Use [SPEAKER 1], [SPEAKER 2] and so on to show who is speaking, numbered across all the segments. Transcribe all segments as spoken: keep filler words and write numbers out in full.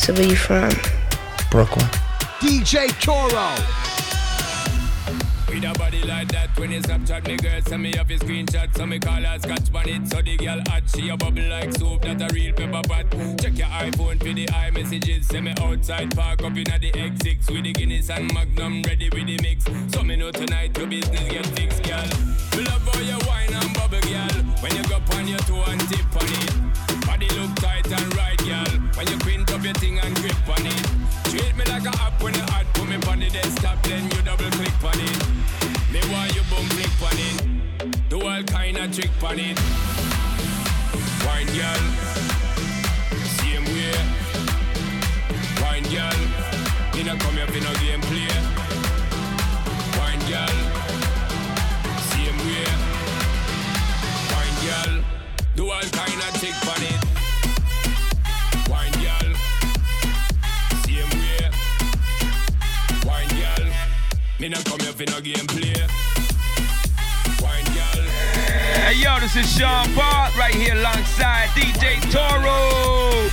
[SPEAKER 1] So where you from?
[SPEAKER 2] Brooklyn.
[SPEAKER 3] D J Toro.
[SPEAKER 4] With a body like that, when you Snapchat me girl, send me off your screenshot, so me call her scotch on it, so the girl hot, she a bubble like soup, that a real pepper pot. Check your iPhone for the iMessages, send me outside, park up inna the X six, with the Guinness and Magnum, ready with the mix. So me know tonight your business get fixed, girl. Me love how you wine and bubble, girl, when you go on your toe and tip on it. Body look tight and right, girl, when you quint up your thing and grip on it. Treat me like a app when you hot, put me on the desktop, then you double click on it. Me want you boom click on it, do all kind of trick on it. Wine girl, same way. Wine girl, you know come here for no game play. Wine girl, same way. Wine girl, do all kind of trick on it. Wine girl, same way. Wine girl, me no come here for no game play. Wine girl.
[SPEAKER 5] Hey yo, this is Sean Paul right here alongside D J Toro.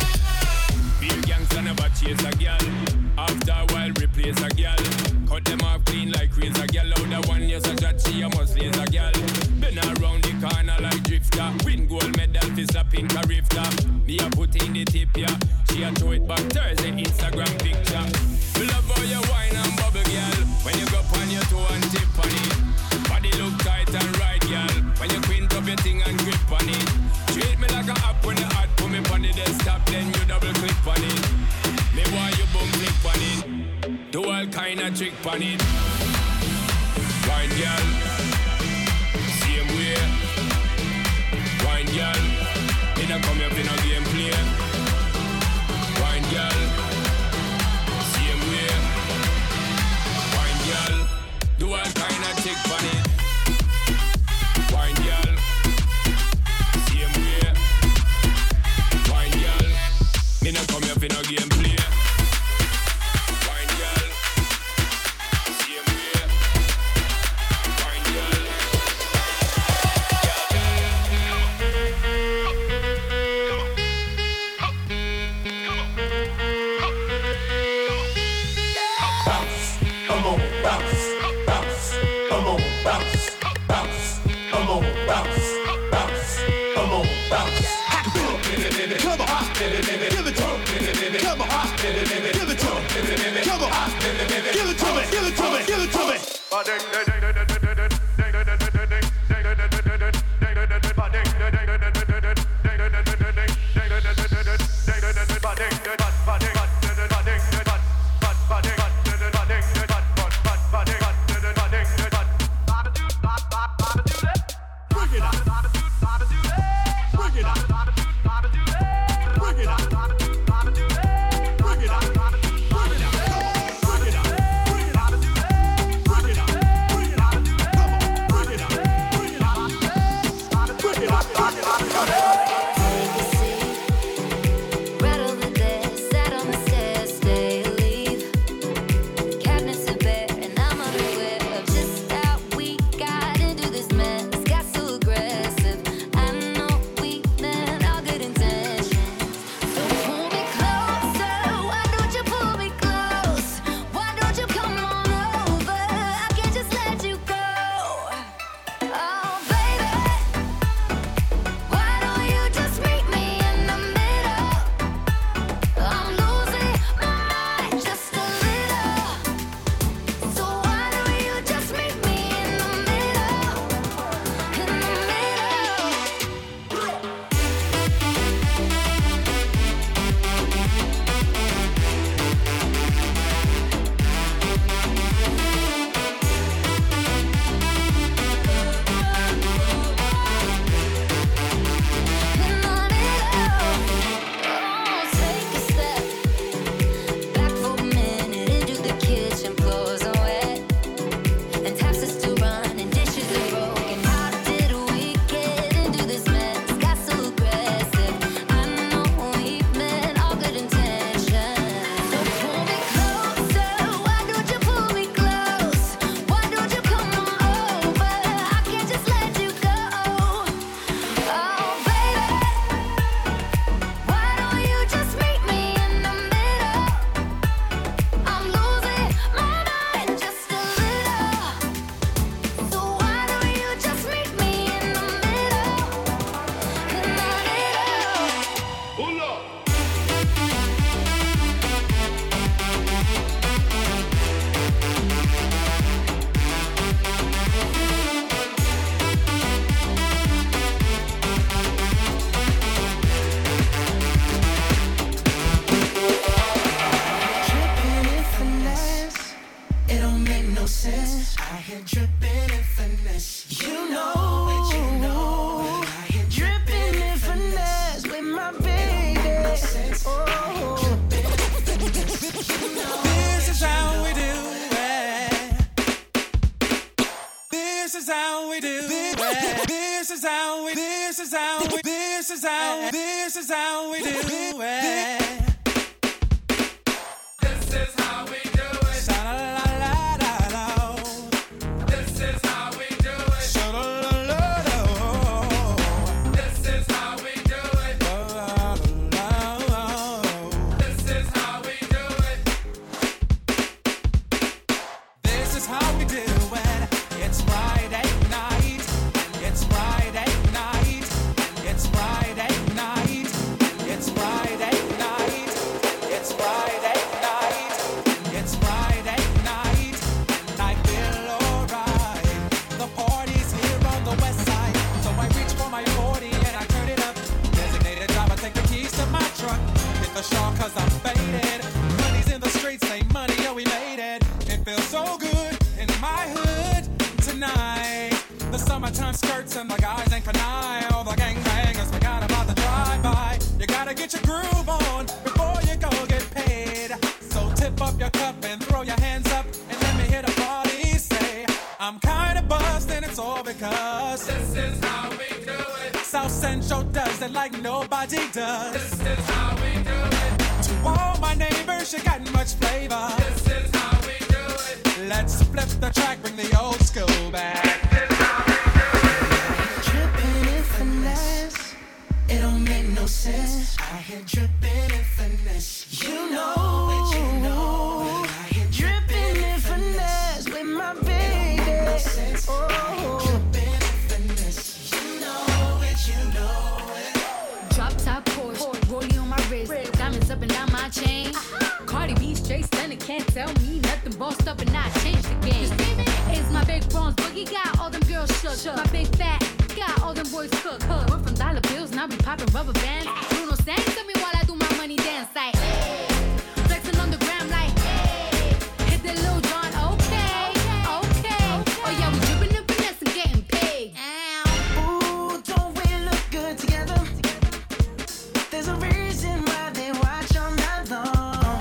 [SPEAKER 4] Big gangsta never chase a girl. After a while replace a girl. Cut them off clean like razor girl. Out the one yes a shot she a must raise a girl. Been around the corner like drifter. Win gold medal for slapping carifta. Me a put in the tip ya. She a throw it back Thursday Instagram picture. We love how you wine and bubble girl. When you go on your toe and tip on it. Body look tight and right girl. When you quint up your thing and grip on it. Treat me like a app when you hot. Put me on the desktop then you double click on it. Me want you boom click on it. Do all kind of trick on it. Wine girl, same way. Wine girl, me not come here for no game play. Wine girl, same way. Wine girl, do all kind of trick on it. Wine girl, same way. Wine girl, me not come here for no game play. Wine girl, same way. Wine girl.
[SPEAKER 6] Bounce, come on, bounce, bounce, come on, bounce, bounce, come on, bounce, bounce, come on, bounce.
[SPEAKER 3] Come on, give it to me. Come on,
[SPEAKER 1] This is how, this is how we do it.
[SPEAKER 6] This is how we do it.
[SPEAKER 1] Sha-la-la-la-la-la.
[SPEAKER 6] This is how we do it.
[SPEAKER 1] Sha-la-la-la-la.
[SPEAKER 6] This is how we do it. This is how we do it.
[SPEAKER 1] This is how we do it. It's Friday night. It's Friday night. It's Friday night. It's Friday night. It's Friday night. It's Friday night. And I feel alright. The party's here on the west side. So I reach for my forty and I turn it up. Designated driver, take the keys to my truck. Hit the shawl cause I'm faded. Money's in the streets, say money, oh we made it. It feels so good in my hood tonight. The summertime skirts and the guys ain't canine. All the gangbangers forgot about the drive-by. You gotta get your groove on before you go get paid. So tip up your cup and throw your hands up and let me hear the party say, I'm kinda buzzed and it's all because
[SPEAKER 6] This is how we do it.
[SPEAKER 1] South Central does it like nobody does.
[SPEAKER 6] This is how we do it.
[SPEAKER 1] To all my neighbors, you got much flavor.
[SPEAKER 6] This is how we do it.
[SPEAKER 1] Let's flip the track, bring the old school back.
[SPEAKER 2] Dripping in finesse, it don't make no sense. I hear dripping in finesse, you know it, you know it. I hear dripping in finesse with my baby. Oh, dripping in finesse, you know it, you know it.
[SPEAKER 7] Drop top Porsche, rollie on my wrist, diamonds up and down my chain. Cardi B straight stunning, can't tell me nothing. Bossed up and I changed the game. It's my big bronze boogie, got all them girls shook. My big fat, got all them boys cooked. Went from dollar bills, now we popping rubber bands. Bruno sang to me while I do my money dance like, hey. Flexing on the gram like, hey. Hit the Lil Jon, okay, okay. Oh yeah, we dripping in finesse and getting paid.
[SPEAKER 2] Ooh, don't we look good together? There's a reason why they watch all night long.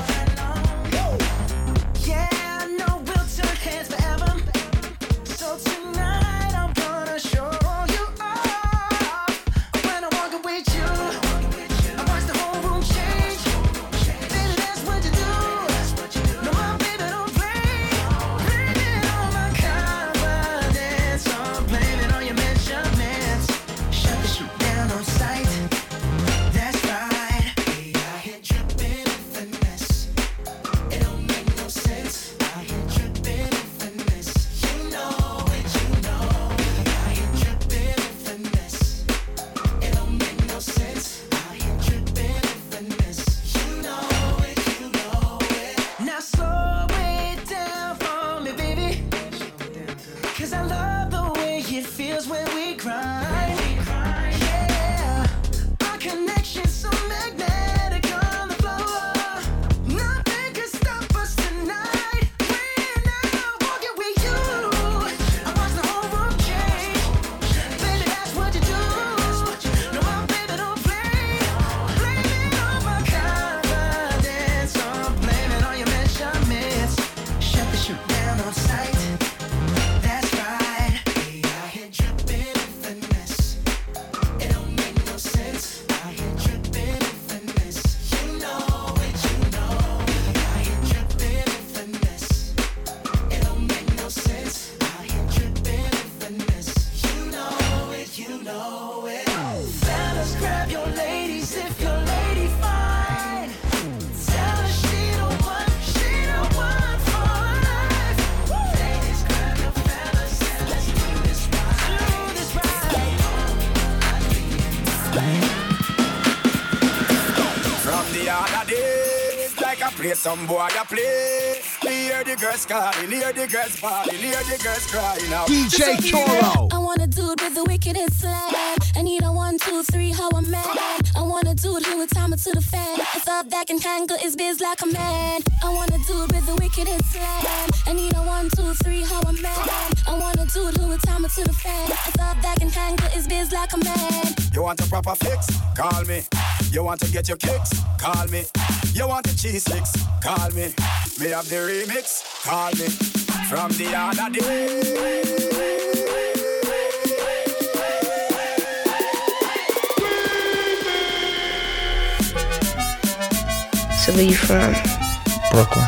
[SPEAKER 2] Yeah, I know we'll turn heads forever. So tonight I'm gonna show you off. When I'm walking with you, I watch the whole room change. Baby, that's what you do. No, my baby don't play. Blame it on my confidence. I'm blaming on your measurements. Shut the shit down on sight. That's right. Hey, I hear dripping in finesse. It don't make no sense. I hear dripping in finesse. You know it, you know it. I hear dripping in finesse. It don't make no sense. I hear dripping in finesse. You know it, you know it. Now slow it down for me, baby. Cause I love the way it feels when we grind. Yeah, our connection's so magnetic on the floor. Nothing can stop us tonight. We're now walking with you. I watch the whole room change. Baby, that's what you do. No, my baby don't play. Blame it on my confidence. I'm blaming on your measurements. Shut the shit down on sight. That's right. Hey, I hear dripping in finesse. It don't make no sense. I hear dripping in finesse. You know it, you know it. I hear dripping in finesse. It don't make no sense. I hear dripping in finesse. You know it, you know it. Fellas, grab your ladies if your lady fine. Tell her she the one, she the one for life. Ladies, grab your fellas and let's do this right. Do this right.
[SPEAKER 4] From the other days, like I play some boy I play. Hear the girls calling, hear the girls falling, hear the girls crying out.
[SPEAKER 3] D J Toro.
[SPEAKER 8] I want a dude with the wickedest slang. I need a one, two, three, how I'm mad. I want a dude who would time it to the fan. I thought that can handle his biz like a man. I want a dude with the wickedest slang. I need a one, two, three, how I'm mad. I want a dude who would time it to the fan. I thought that can handle his biz like a man.
[SPEAKER 4] You want a proper fix? Call me. You want to get your kicks? Call me. You want the cheese sticks? Call me. Me have the remix? Call me. From the other day.
[SPEAKER 9] So where you from?
[SPEAKER 10] Brooklyn.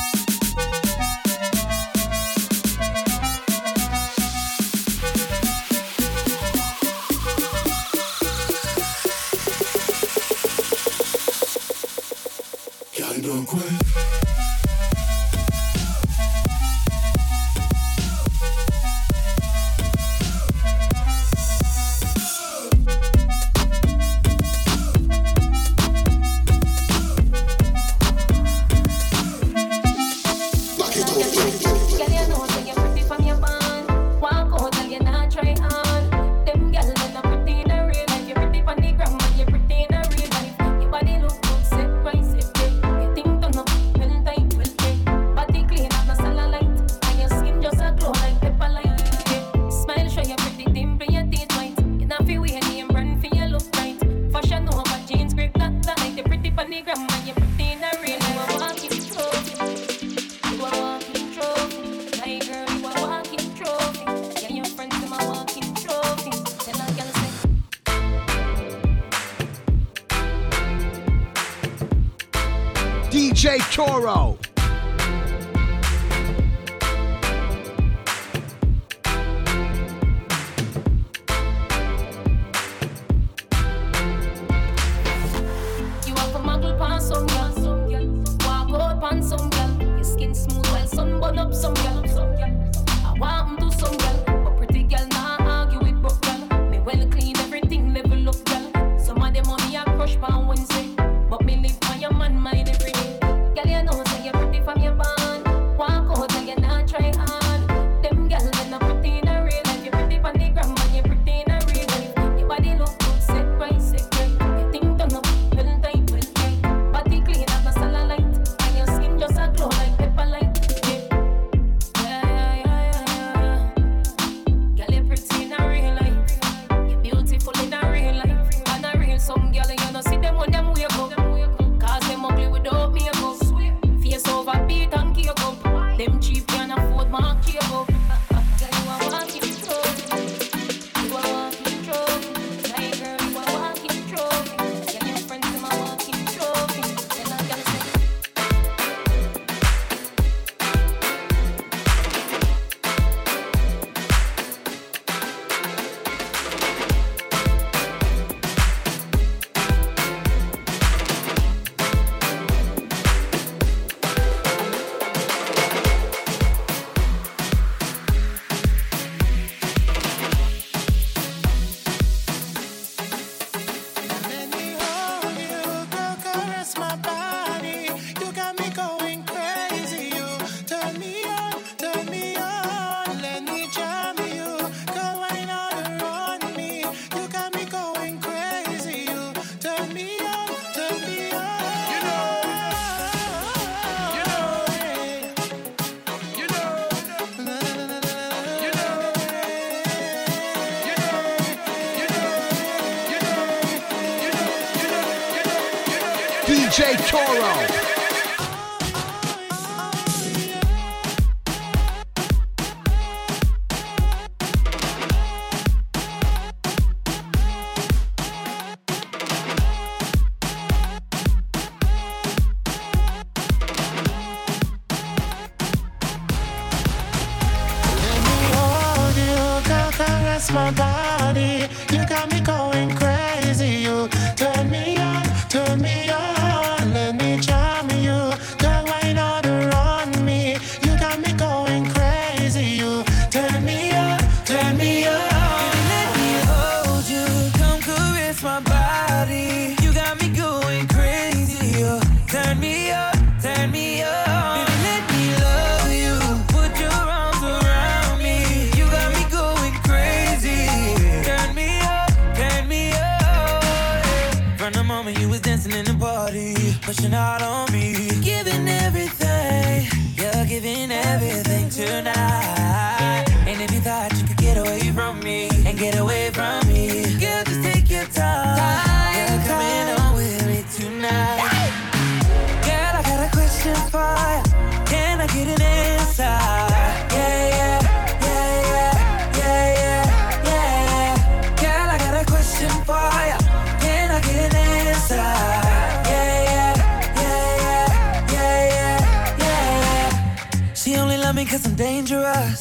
[SPEAKER 3] D J Toro.
[SPEAKER 11] You have a muggle pan some girl, some girl. Walk out pan some girl. Your skin smooth while sun burn up some girl, some girl. I want 'em do some girl, but pretty girl nah argue with broke girl. Me well clean everything level up girl. Some of them money I crush pan Wednesday, but me live on your man mind every day. Girl you know say you're pretty from your band. Walk out and you not try hard. Them girl they not pretty in a real life. You're pretty from the gram and you're pretty in a real life. Your body look good, set right, set right. Your thing done up, well tight, well tight. Body clean up, no cellulite, and your skin just a glow like pepper light. Yeah, yeah, yeah, yeah, yeah. Girl you're pretty in a real life. You're beautiful in a real life. And a real some girl you know see them when them wake up. Cause them ugly without makeup. Face over beat and cake up. Them cheap can afford mark cake up. Girl you a walking trophy. You a walking trophy. My girl you a walking trophy. Girl your friends them a walking trophy. Then I gotta say
[SPEAKER 2] Let me hold you, girl, caress my body. You got me going crazy. You turn me on, turn me on. Let me charm you, girl, wine all around me. You got me going crazy. You turn me on, turn me on. You know, you know, you know, you know, you know,
[SPEAKER 3] D J Toro.
[SPEAKER 2] hold you, girl, caress my body. You got me going crazy. You turn me on, turn me on. Let me charm you, girl, wine all around me. You got me going crazy. You turn me on, turn me on.
[SPEAKER 1] Let me hold you, come caress my body. You got me going crazy. You turn me up, turn me up. Baby, let me love you. Put your arms around me. You got me going crazy. Turn me up, turn me up. From the moment you was dancing in the party, pushing out on me, giving everything. You're giving everything tonight. And if you thought you could get away from me and get away from me, girl, just take your time. You're coming on with me tonight. Girl, I got a question for you. Can I get an answer? Yeah, yeah, yeah, yeah, yeah, yeah, yeah. Girl, I got a question for you. Can I get an answer? Yeah, yeah, yeah, yeah,
[SPEAKER 9] me cause I'm dangerous.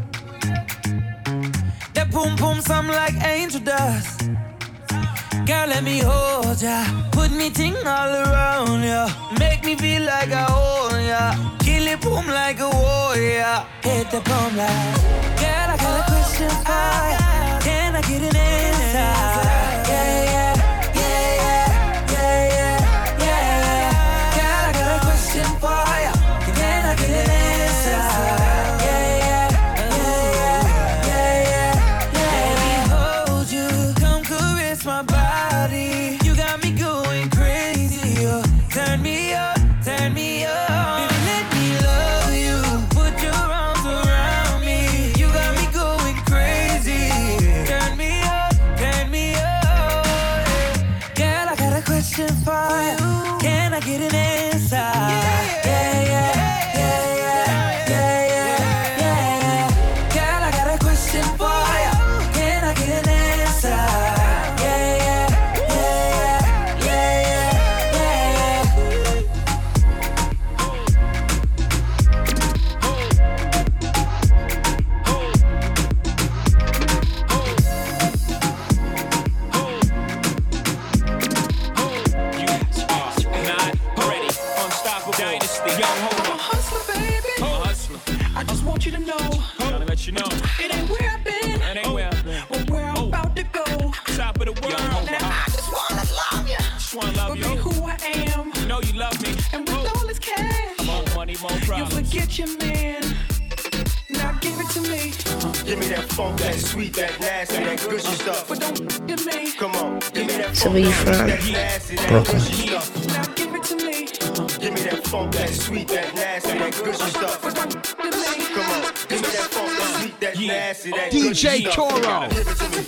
[SPEAKER 9] That boom boom sound like angel dust. Girl, let me hold ya. Put me ting all around ya. Make me feel like I own ya. Kill it boom like a warrior. Hit the boom like. Girl, I got a question for ya. Can I get an answer? Yeah, yeah, yeah, yeah, yeah, yeah, yeah. Girl, I got a question for ya. Can I get an answer? Yeah, yeah, yeah, yeah, yeah, yeah. Let me hold you. Come caress my body. You got me going crazy. Oh. Turn me up, turn me up. Baby, let me love you. Put your arms around me. You got me going crazy. Turn me up, turn me up. Girl, I got a question for you. Can I get an answer? Yeah, yeah, yeah, yeah, yeah, yeah, yeah. Girl, I got a question for you. Can I get an answer? Yeah, yeah, yeah, yeah, yeah,
[SPEAKER 10] I just want you to know.
[SPEAKER 4] Gotta let you know.
[SPEAKER 10] It ain't where I've been.
[SPEAKER 4] It ain't where I've been.
[SPEAKER 10] But where I'm about to go.
[SPEAKER 4] Top of the world.
[SPEAKER 10] And I just wanna love you.
[SPEAKER 4] Just wanna love
[SPEAKER 10] but
[SPEAKER 4] you.
[SPEAKER 10] be who I am.
[SPEAKER 4] You know you love me.
[SPEAKER 10] And with all this cash,
[SPEAKER 4] more money, more problems.
[SPEAKER 10] You forget your man. Now give it to me.
[SPEAKER 6] Give me that funk, that sweet, that nasty, that gushy stuff.
[SPEAKER 10] But don't give me.
[SPEAKER 6] Come on, give me that
[SPEAKER 12] So where you from? Brooklyn.
[SPEAKER 10] Now give it to me.
[SPEAKER 6] Give me that funk, that sweet, that nasty, that gushy stuff.
[SPEAKER 10] But don't give me.
[SPEAKER 6] Come on, give me that funk, that sweet, that nasty, that
[SPEAKER 3] D
[SPEAKER 6] gushy
[SPEAKER 3] J
[SPEAKER 6] stuff.
[SPEAKER 3] Toro.
[SPEAKER 6] Give it to me.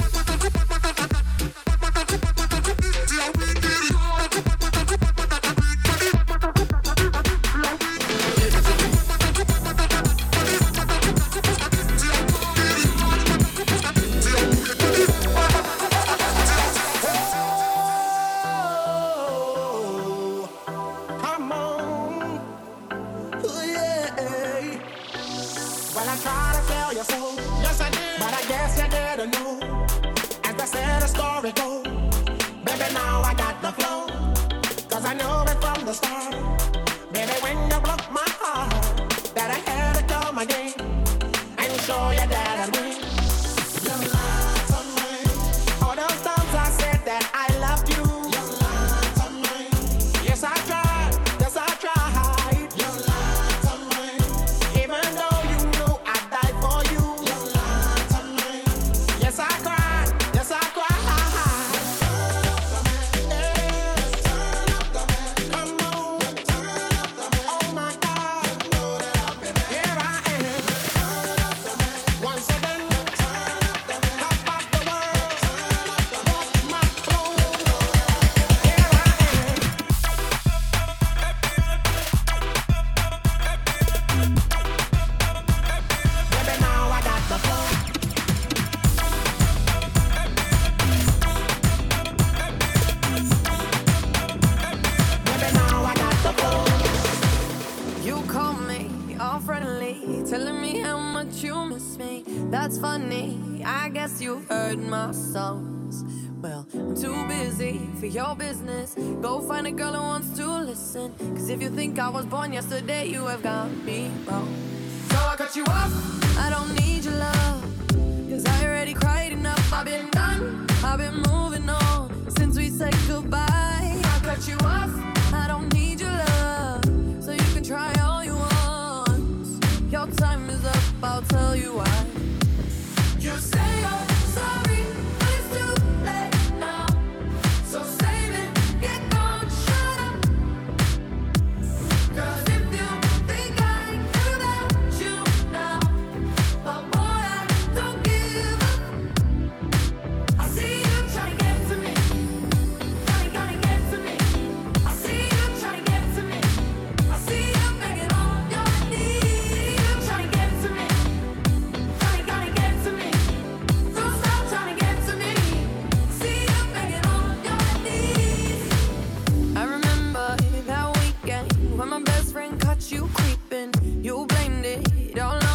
[SPEAKER 10] Well, I try to tell you so. Yes, I did. But I guess you didn't know. As I said, the story goes. Baby, now I got the flow. Cause I knew it from the start. Baby, when you broke my heart, that I had to come again and show you that I win. You lied to me. All those times I said that I loved you. You lied to me. Yes, I tried. Yes, I tried. You lied to me. Even though you knew I'd die for you. You lied to me. Yes, I cried. Yes, I cried. Oh my God. Here I am. Once again. Top of the world. Walk my floor. Here I am. Baby, now I got the flow. Baby, now I got the flow.
[SPEAKER 13] You call me all friendly, telling me how much you miss me. That's funny, I guess you heard my songs. Well, I'm too busy for your business. Go find a girl who wants to listen. Cause if you think I was born yesterday, you have got me wrong. So I cut you off, I don't need your love. Cause I already cried enough, I've been done, I've been moving on. Since we said goodbye, I cut you off, I don't need your love. So you can try all you want. Your time is up, I'll tell you why. You say you're sorry, but it's too late now. So save it, get gone, shut up. Cause if you think I knew that you now, but boy, I don't give up. I see you trying to get to me. Trying, trying to get to me. I see you trying to get to me. I see you begging on your knees. You trying to get to me. Trying, trying to get to me. Don't stop trying to get to me. See you begging on your knees. I remember that weekend when my best friend caught you creeping. You blamed it all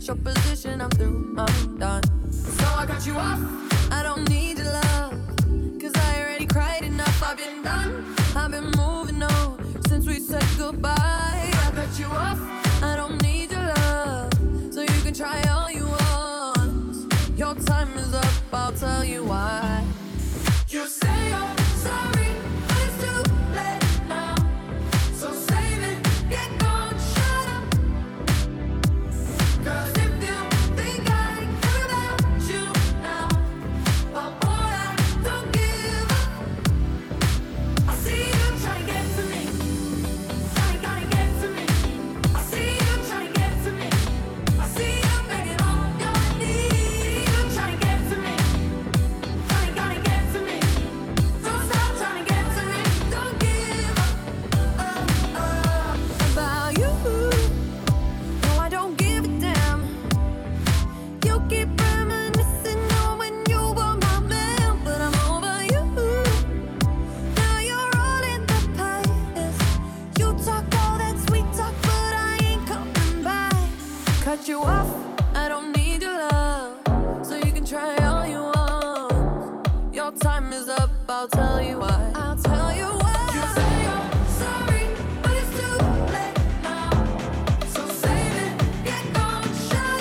[SPEAKER 13] It's your position, I'm through, I'm done. So I cut you off. I don't need your love, cause I already cried enough. I've been done, I've been moving on since we said goodbye. I cut you off. I don't need your love, so you can try all you want. Your time is up, I'll tell you why. You say you're sorry, but it's too late now. So save it, get gone, shut up. Cause if you think I care about you now, well boy, I don't give up. I see you trying to get to me, trying to get to me. I see you trying to get to me, I see you begging on your knees. You trying to get to me, trying to get to me. Don't stop trying to get to me, don't give up. Uh, uh, about you. No, I don't give a damn. You keep reminiscing on when you were my man, but I'm over you. Now you're all in the past. You talk all that sweet talk, but I ain't coming back. Cut you off, I don't need your love, so you can try all you want. Your time is up, I'll tell you why. I'll tell you why. You say you're sorry, but it's too late now. So save it, get gone, shut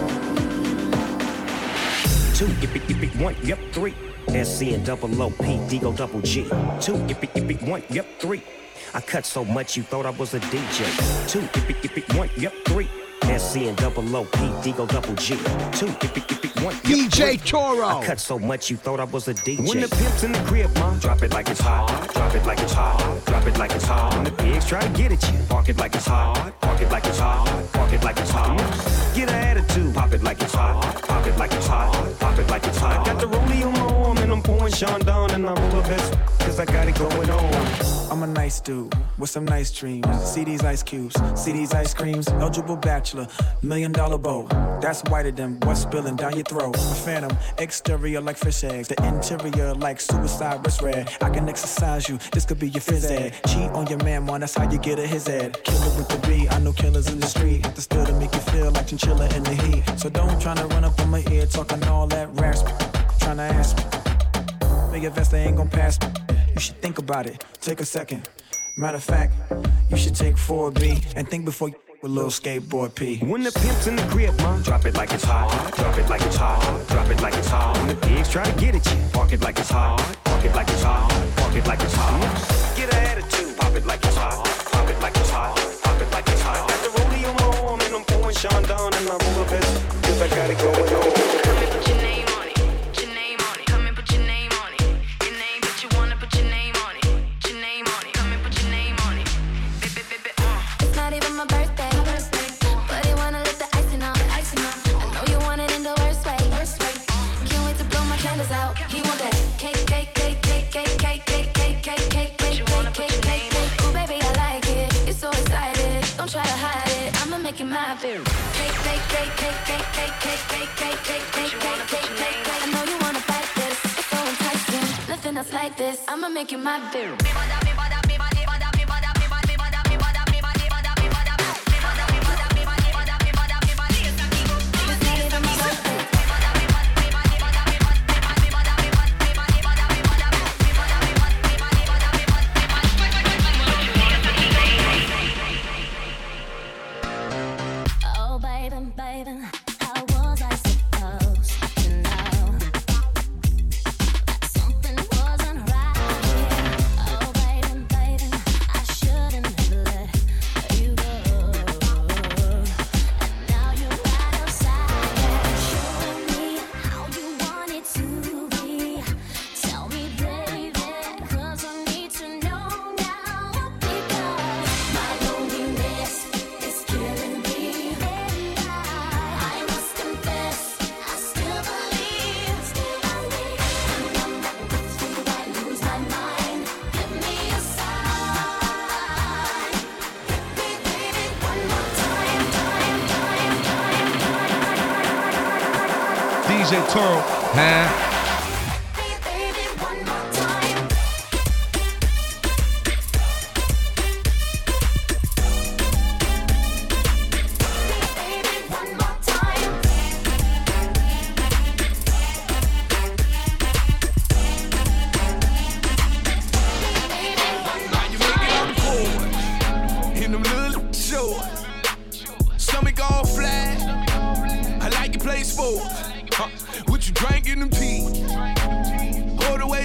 [SPEAKER 13] up.
[SPEAKER 14] Two, yippee, yippee, one, yep, three. S C and double O P, D go double G. Two, yippee, yippee, one, yep, three. I cut so much you thought I was a D J. Two, yippee, yippee, one, yep, three. S C and double O P, D go double G. Two, yippee, yippee, one, yep,
[SPEAKER 3] D J
[SPEAKER 14] three.
[SPEAKER 3] Toro.
[SPEAKER 14] I cut so much you thought I was a D J.
[SPEAKER 15] When the pimp's in the crib, ma, drop it like it's hot. Drop it like it's hot. Drop it like it's hot. When the pigs try to get at you, park it like it's hot. Park it like it's hot. Park it like it's hot. Get an attitude, pop it like it's hot. Pop it like it's hot. Pop it like it's hot. Got the rollie on my arm and I'm pouring Sean down and I roll a vest cause I got it going on.
[SPEAKER 16] I'm a nice dude with some nice dreams. See these ice cubes, see these ice creams. Eligible bachelor, million dollar bow. That's whiter than what's spilling down your throat. A phantom, exterior like fish eggs. The interior like suicide wrist red. I can exercise you, this could be your phys ed. Cheat on your man, man, that's how you get a his ed. Killer with the B, I know killers in the street. Have to still to make you feel like chinchilla in the heat. So don't tryna run up on my ear talking all that rasp. Tryna ask me, big investor ain't gon' pass me. You should think about it, take a second. Matter of fact, you should take four B and think before you with little skateboard P.
[SPEAKER 15] When the pimp's in the crib, ma, drop it like it's hot. Drop it like it's hot. Drop it like it's hot. When the pigs try to get at you, park it like it's hot. Park it like it's hot. Park it like it's hot. Get an attitude, pop it like it's hot. Pop it like it's hot. Pop it like it's hot. Got the rollie on my arm and I'm pouring Sean down and I roll a vest cause I got it going on.
[SPEAKER 17] Come and put your name on it. Put your name on it. Come and put your name on it. Your name, but you wanna put your name on it. Put your name on it. Come and put your name on it. Baby, baby, uh.
[SPEAKER 8] It's not even my birthday, but he wanna let the icing on. I know you want it in the worst way. Can't wait to blow my candles out. He want that cake, cake, cake, cake, cake, cake, cake, cake, cake, cake, cake, cake, cake, cake. Oh baby, I like it. It's so excited. Don't try to hide it. I'ma make it my favorite. Cake, cake, cake, cake, cake, cake, cake, cake, cake, cake, cake, cake, cake, cake. I know you wanna bite this. It's so enticing. Nothing else like this. I'ma make it my favorite. Oh baby, baby, how was I supposed to know that something wasn't right here? Oh baby, baby, I shouldn't have let you go. And now you're right outside, showing me how you want it to be. Tell me, baby, 'cause I need to know now. Because my loneliness is killing me. I must confess, I still believe, still believe. I'm not with you, I lose my mind. Give me a sign. Hit me, baby, one more time, time, time, time, time.
[SPEAKER 5] D J Toro, huh?
[SPEAKER 8] Baby, one more time. Baby, one more time.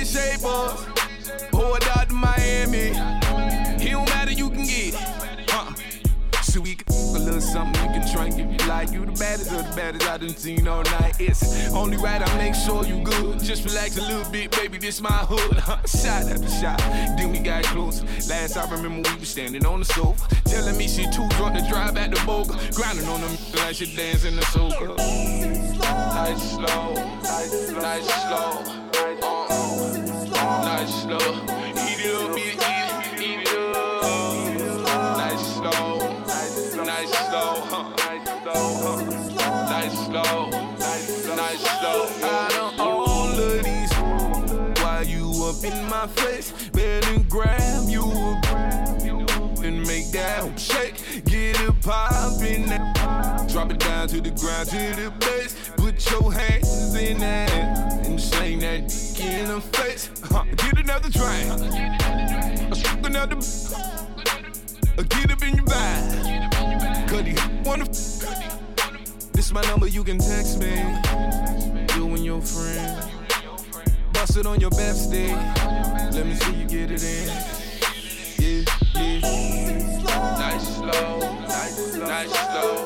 [SPEAKER 18] big shape boys. Poured out to Miami. He don't matter, you can get it. Uh-uh. So we can a little something you can drink if you like. You the baddest of the baddest I done seen all night. It's only right I make sure you good. Just relax a little bit, baby, this my hood. Shot after shot, then we got closer. Last I remember we was standing on the sofa, telling me she too drunk to drive back to Boca. Grinding on them like she dancing the soca. Nice slow, nice slow, nice slow, uh-uh. Nice slow. Eat it up, eat it, eat it, eat it up. Nice slow. Nice slow, huh? Nice slow, huh? Nice slow, nice slow. Out of all of these, why you up in my face? Better grab you and make that shake. Get it poppin', drop it down to the ground, to the base. Put your hands in that and sling that dick in the face. Huh. Get another drink, a another. Get up in your vibe. Cuddy, wanna f- This my number, you can text me. You and your friend. Bust it on your best day. Let me see you get it in. Yeah, yeah. Nice slow, nice, nice slow,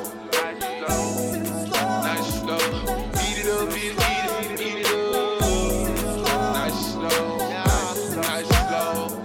[SPEAKER 18] nice slow. Eat it up, eat it, eat it, eat it up. Nice slow, nice, nice slow.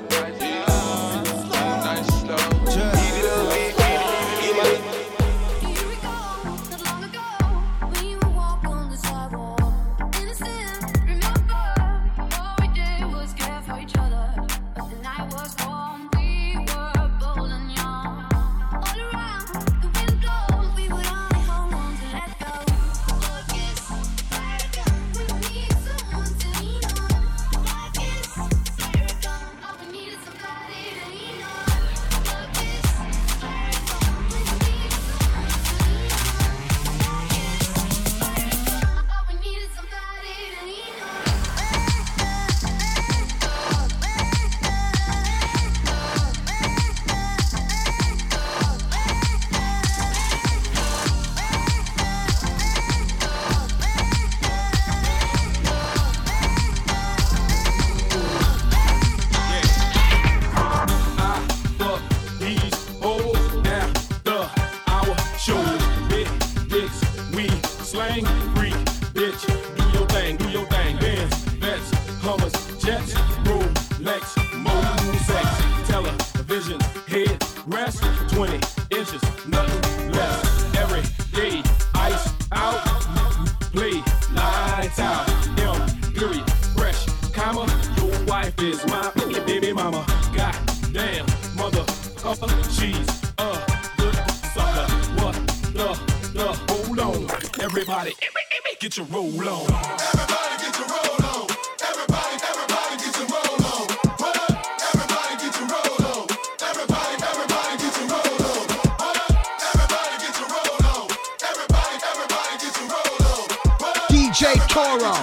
[SPEAKER 6] Everybody, get your roll on. Everybody get your roll on. Everybody, everybody get your roll on. What up? Everybody get your roll on. Everybody, everybody get your roll on. What up? Everybody get your roll on. Everybody, everybody get your roll on. What up?
[SPEAKER 3] D J Toro.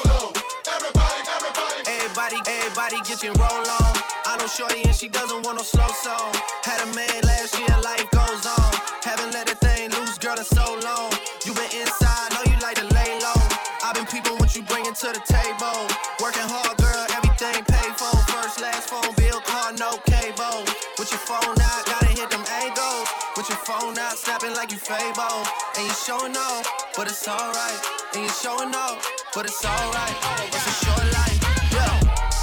[SPEAKER 6] Everybody, everybody.
[SPEAKER 19] Everybody, everybody get your roll on. I know shorty and she doesn't want no slow song. Had a man last year, life goes on. Haven't let a thing loose, girl, in so long. You been inside, know you like to lay low. I've been peeping what you bringing to the table. Working hard, girl, everything paid for. First, last phone bill, car, no cable. With your phone out, gotta hit them angles. With your phone out, snapping like you Fable. And you showing off, but it's alright. And you showing off, but it's alright. It's a short life, yeah.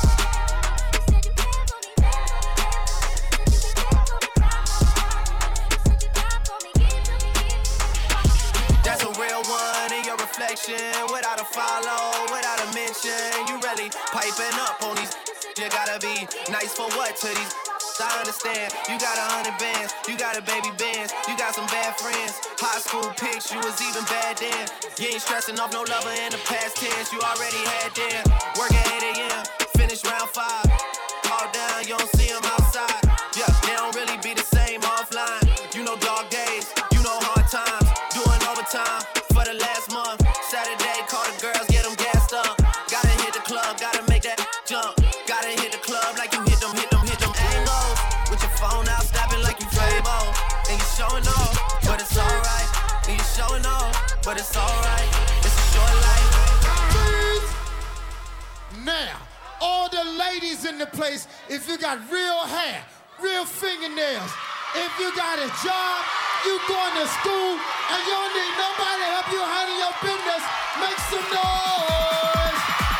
[SPEAKER 19] That's a real one in your reflection. Without a follow, without a mention. You really piping up on these. You gotta be nice for what to these. I understand. You got a hundred bands. You got a baby bands. You got some bad friends. High school pics. You was even bad then. You ain't stressing off no lover in the past tense. You already had them. Work at eight a.m. Finish round five. All down. You don't see them outside. Yeah, they don't really be the same offline. You know dog days. You know hard times. Doing overtime for the last month. Saturday, call the girls, get them gassed up. Gotta hit the club, gotta make that jump. Gotta hit the club like you hit them, hit them, hit them angles. With your phone out, snapping like you Fable. And you showing off, but it's alright. And you showing off, but it's alright. It's a short life.
[SPEAKER 10] Now, all
[SPEAKER 20] ladies in the place, if you got real hair, real fingernails, if you got a job, you going to school, and you don't need nobody to help you handle your business, make some noise.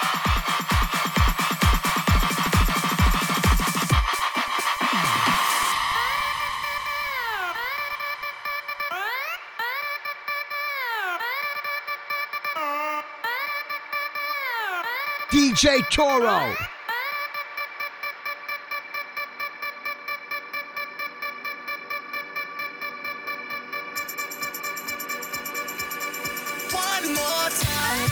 [SPEAKER 3] D J Toro.
[SPEAKER 2] One more time.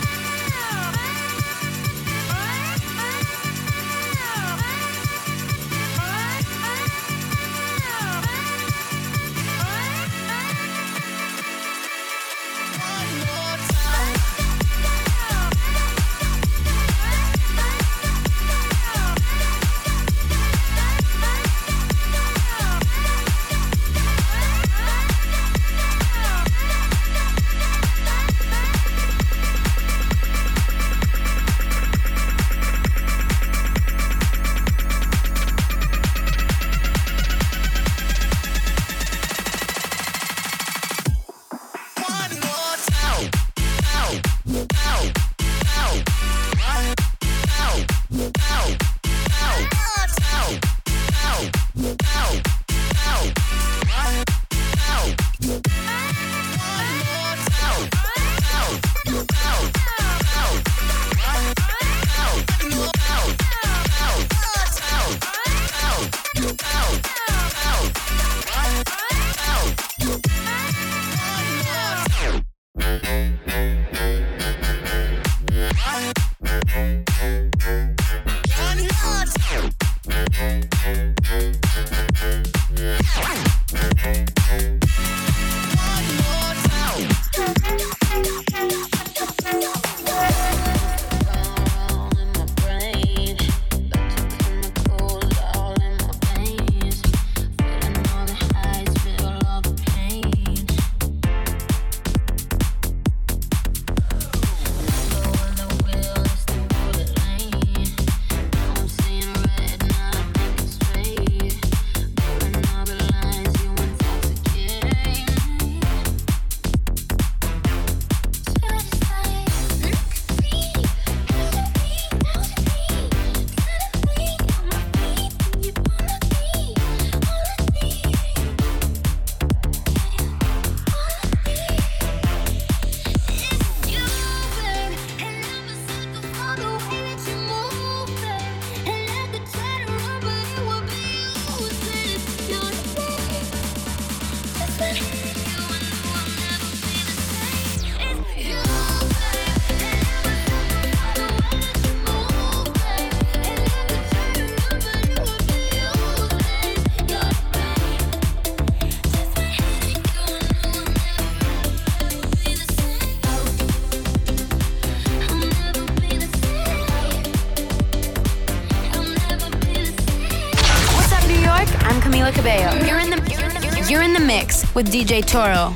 [SPEAKER 21] Cabello. You're in the you're in the mix with D J Toro.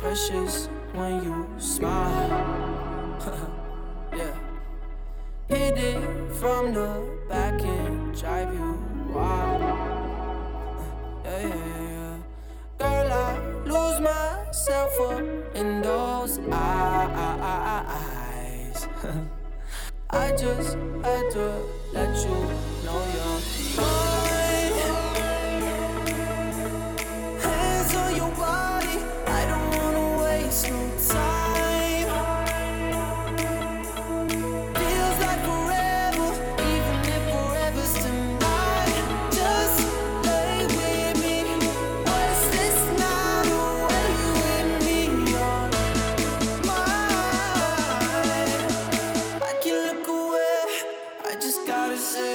[SPEAKER 9] precious when you smile. Yeah. Hit it from the back and drive you wild. Yeah, yeah, yeah. Girl, I lose myself up in those eyes. I just had to let you know you're mine. Hands on your body, I don't wanna waste no time. Feels like forever, even if forever's tonight. Just lay with me. What's this now? When you with me on mine, I can look away. I just gotta say.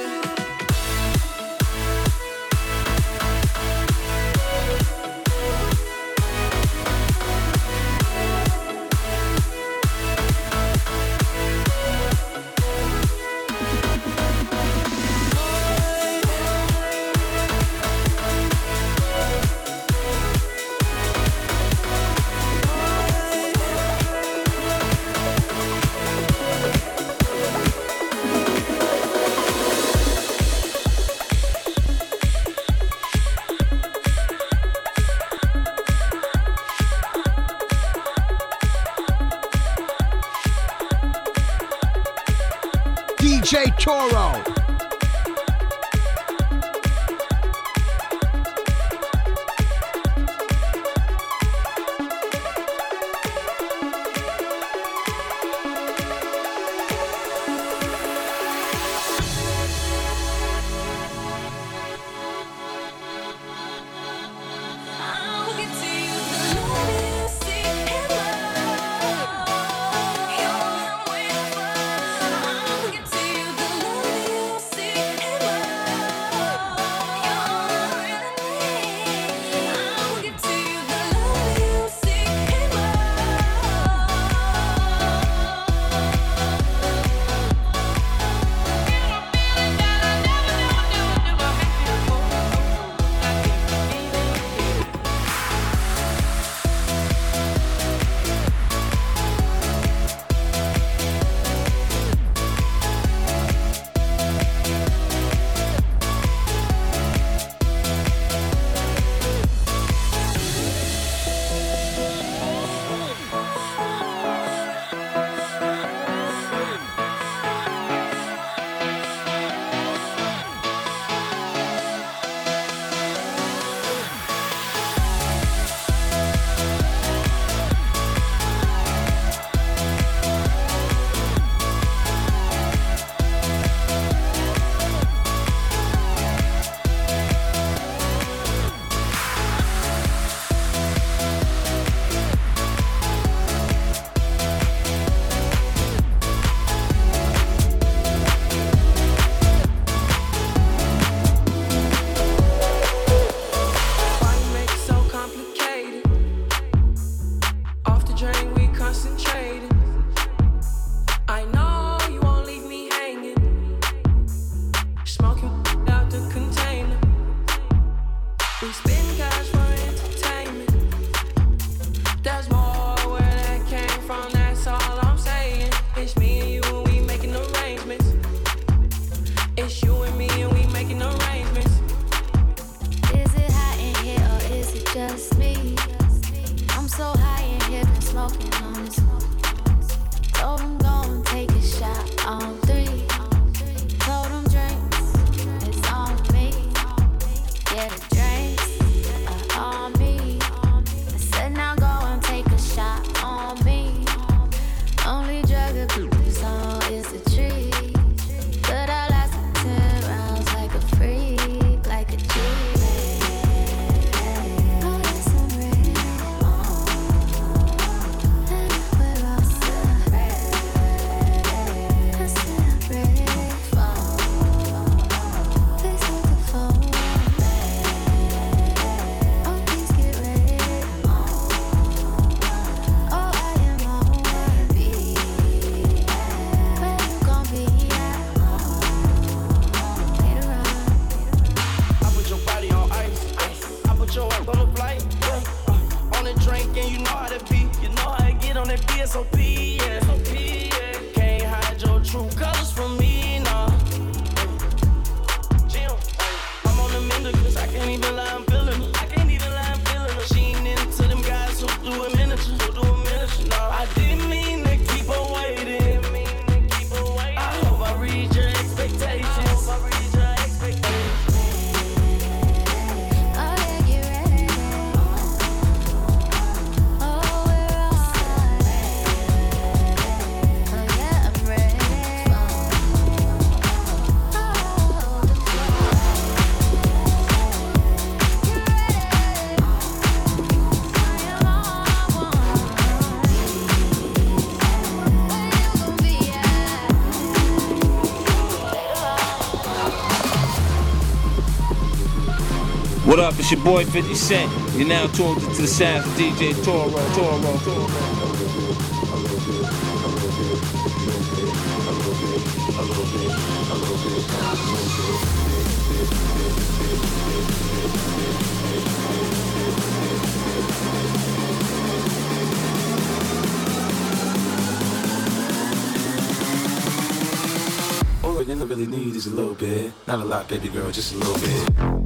[SPEAKER 3] D J Toro.
[SPEAKER 7] that B S O P, yeah. Can't hide your true colors from me, nah. I'm on the mender cause I can't even lie, I'm feeling her. I can't even lie, I'm feeling her. She ain't into them guys who do a miniature, who do a miniature, nah. I didn't mean to keep her waiting. I hope I read your expectations. I read your expectations.
[SPEAKER 22] What up, it's your boy fifty Cent. You're now tuned to the sounds of D J Toro, Toro, Toro.
[SPEAKER 23] All we're gonna really need is a little bit. Not a lot, baby girl, just a little bit.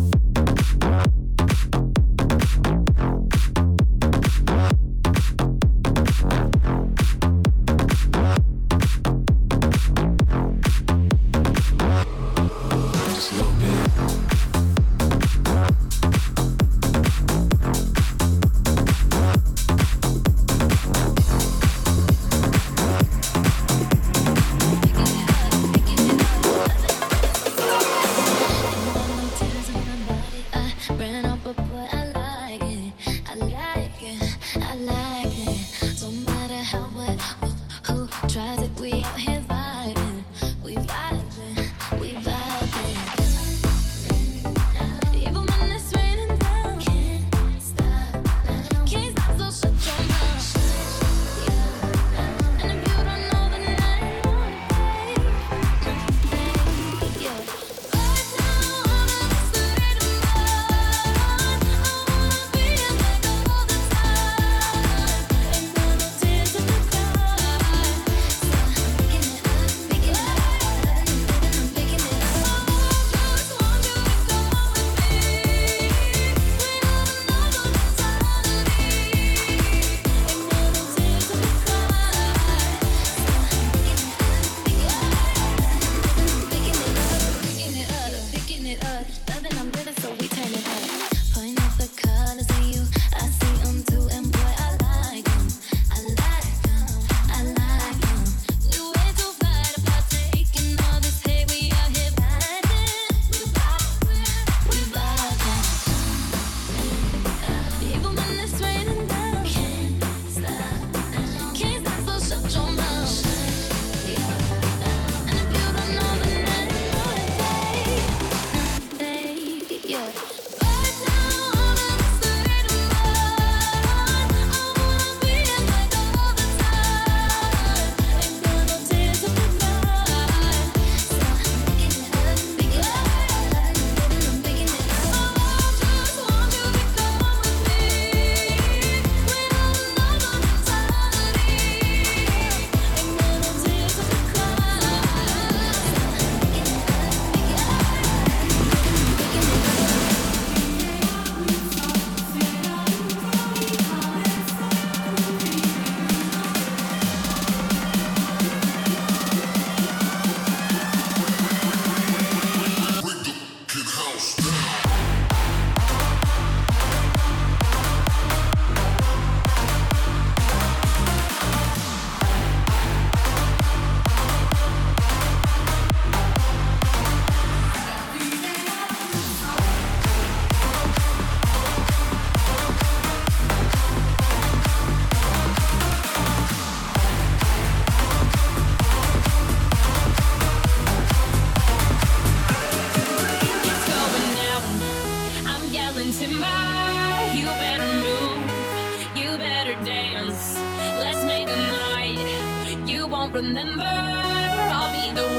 [SPEAKER 11] Remember, I'll be the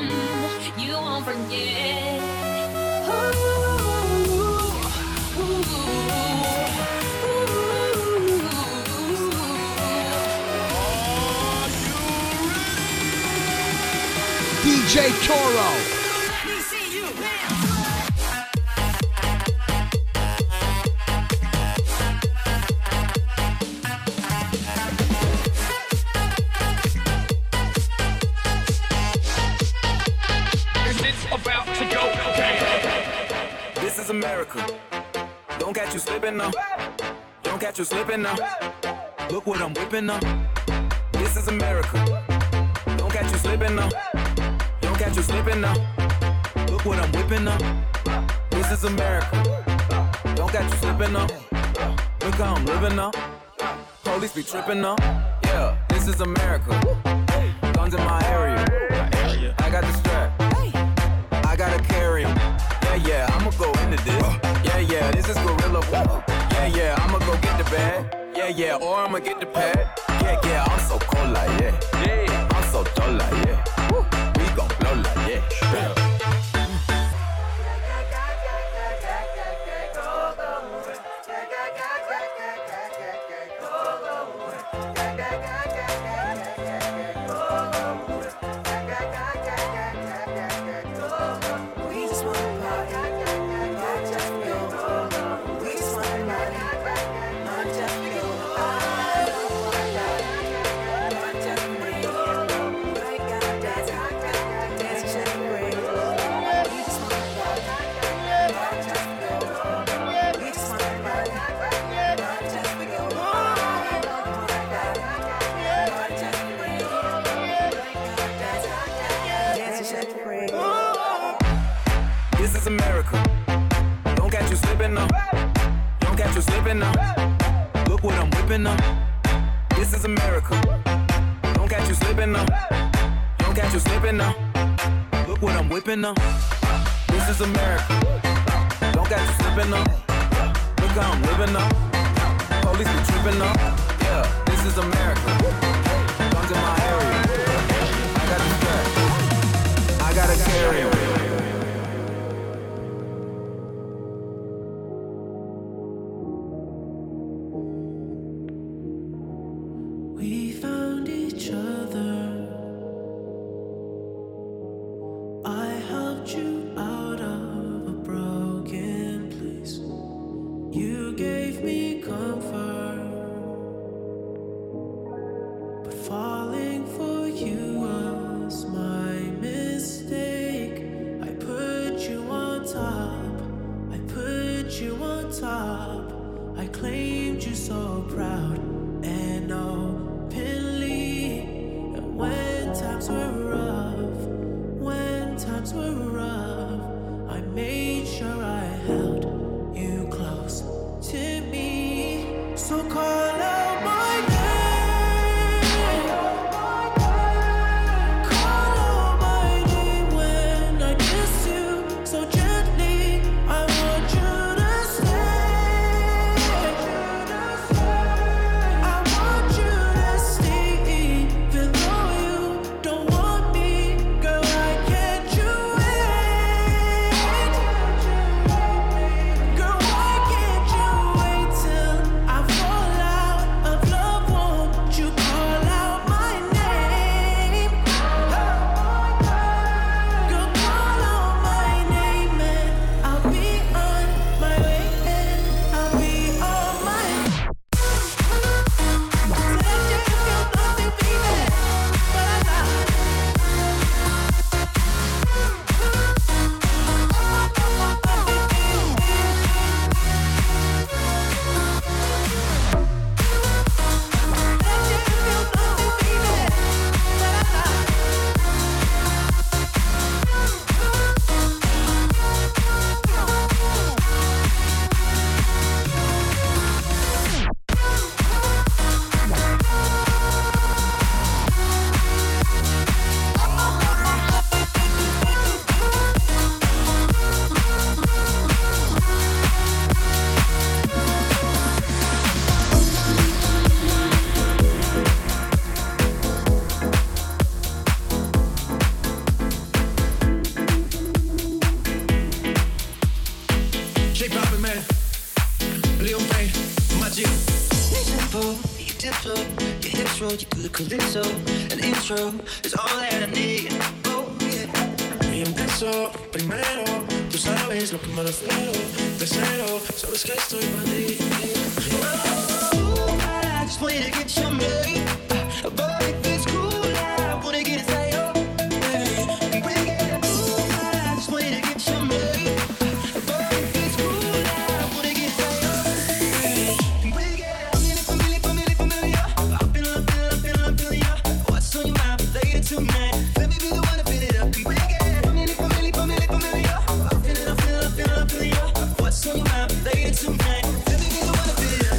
[SPEAKER 11] one you won't forget. Ooh, ooh, ooh, ooh.
[SPEAKER 3] D J Toro.
[SPEAKER 1] This is America. Don't catch you slipping now. Don't catch you slipping now. Look what I'm whipping now. This is America. Don't catch you slipping now. Don't catch you slipping now. Look what I'm whipping now. This is America. Don't catch you slipping now. Look how I'm living now. Police be tripping now. Yeah, this is America. Guns in my area. I got the strap. I gotta carry 'em. Yeah, yeah, I'ma go into this. Yeah, yeah, this is gorilla. Yeah, yeah, I'ma go get the bag. Yeah, yeah, or I'ma get the pad. Yeah, yeah, I'm so cold like yeah. Yeah, I'm so dull like yeah. Woo. We gon' blow like yeah. yeah. This is America. Don't catch you slipping now. Don't catch you slipping now. Look what I'm whipping now. This is America. Don't catch you slipping now. Don't catch you slipping now. Look what I'm whipping now. This is America. Don't catch you slipping now. Look how I'm living now. Police be tripping now. Yeah, this is America. Guns in my area. I got the strap. I gotta carry 'em.
[SPEAKER 4] We found each other. I helped you out of a broken place. You gave me comfort, but falling for you was my mistake. I put you on top. I put you on top. I claimed you so proud and openly. And when times were rough, when times were rough, I made sure I held you close to me. So call out my name. Call out my name when I kiss you so gently. I want you to stay. I want you to stay, even though you don't want me. Girl, I can't you wait? Girl, why can't you wait till I fall out of love? Won't you call out my name? Girl, call out my name and I'll be on my way and I'll be on my
[SPEAKER 12] Shake poppin', man. Lil Wayne, my G. Tempo, you tiptoe, your hips roll, you do the calypso. An intro is all that I need. Oh yeah.
[SPEAKER 4] Y empiezo primero, tú sabes lo que me refiero. De cero, sabes que estoy para ti. I just wanted to get your money, but if it's cool, I wanna get it for you. I just wanted to get your money, but if it's cool, I wanna get it for you. Familia, familia, familia, I'm feeling, I'm feeling, I'm feeling, I'm feeling ya. What's on your mind later tonight? Let me be the one to fill it up. Familia, familia, familia, familia, I'm feeling, I'm feeling, I'm feeling, I'm feeling ya. What's on your mind later tonight? Let me be the one to fill it up.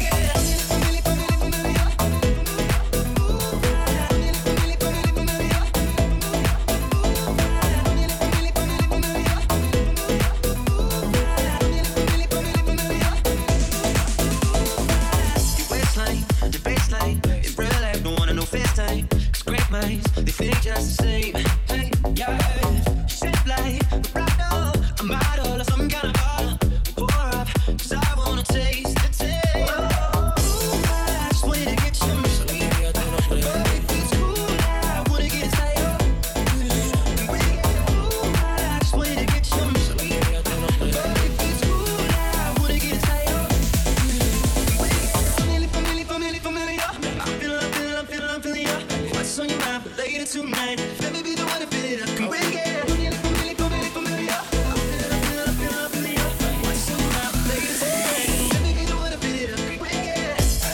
[SPEAKER 4] They feel just the same. Hey, yeah. Shape like a bottle, a bottle of some kind of bottle. Pour up, 'cause I wanna taste the taste. Oh, I just wanted to get your money. But if it's cool, I wanna get it higher. I just wanted to get your money. But if it's cool, I wanna get it higher. Familia, familia, familia, familia. I'm feeling, I'm feeling, I'm feeling, I'm feeling ya. What's on your mind for later tonight? Let me be the one to fill it up. Come bring it. Familia, familia, familia, familia. I'm feeling, I'm feeling, I'm feeling, I'm feeling ya. What's on your mind for later tonight? Let me be the one to fill it up. Come bring it.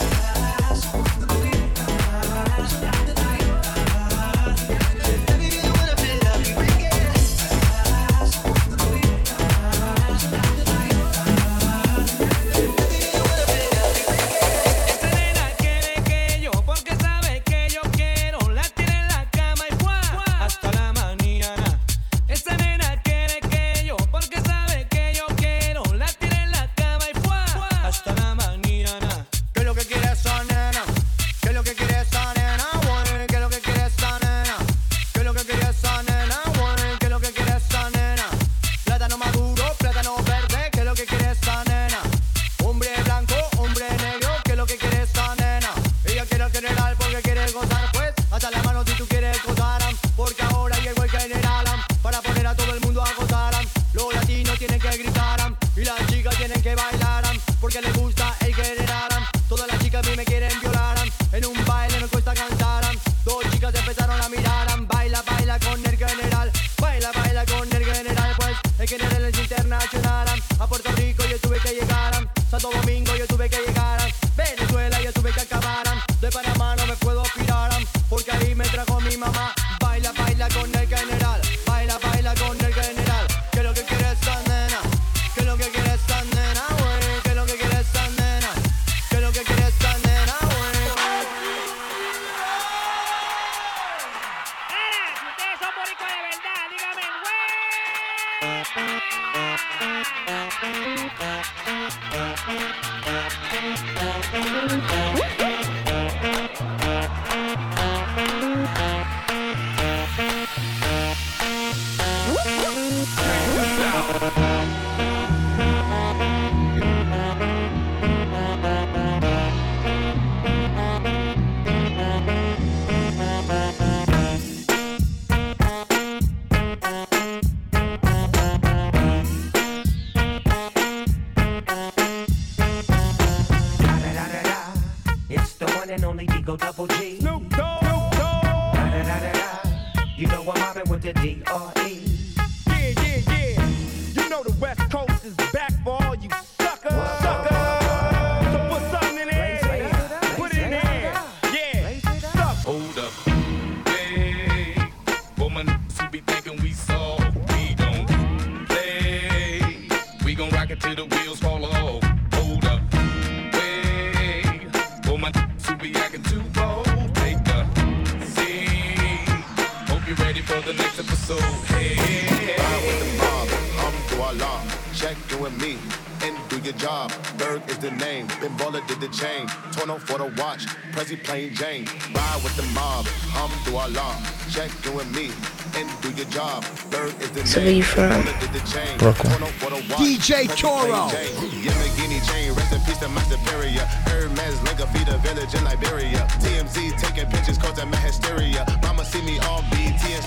[SPEAKER 6] Plain Jane, ride with the mob. I'm through our law. Check you and me and do your job. Bird is the
[SPEAKER 3] So where you from?
[SPEAKER 6] Brooklyn.
[SPEAKER 3] D J Toro.
[SPEAKER 6] Yamagini chain, rest in peace to my superior. Hermes link a feed a village in Liberia. T M Z taking pictures causing my hysteria. Mama see me on B T and start tearing.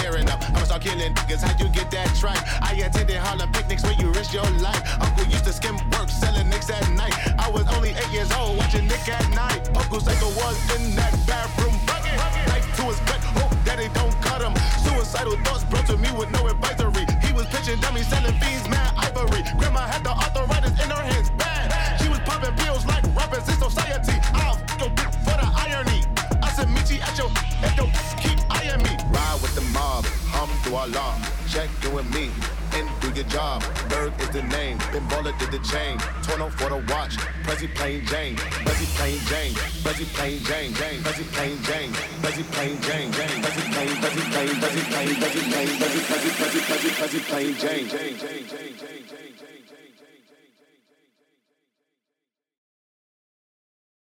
[SPEAKER 6] tearing up. I'ma start killing niggas, how you get that tripe? I attended Harlem picnics where you risk your life. Uncle used to skim work, selling nicks at night. I was only eight years old, watching Nick at night. Uncle Psycho was in that bathroom bucket. Knife to his gut, hope daddy don't cut him. Suicidal thoughts brought to me with no advisory. He was pitching dummies, selling fiends, mad ivory. Grandma had the arthritis in her hands, bad. She was popping pills like rappers in society. I'll f*** your bitch for the irony. I said meet you at your, at your, keep eyeing me. Ride with the mob, hum through our law. Check you and me, and do your job. Berg is the name, Ben Baller did the chain. Torno for the watch, Prezi plain Jane. Prezi plain Jane, Prezi plain Jane, Jane. Prezi plain Jane, Prezi plain Jane, Jane. Prezi plain, Prezi plain, Prezi plain, Prezi plain, Prezi, Prezi, Prezi, Prezi, Prezi plain Jane, Jane, Jane, Jane, Jane.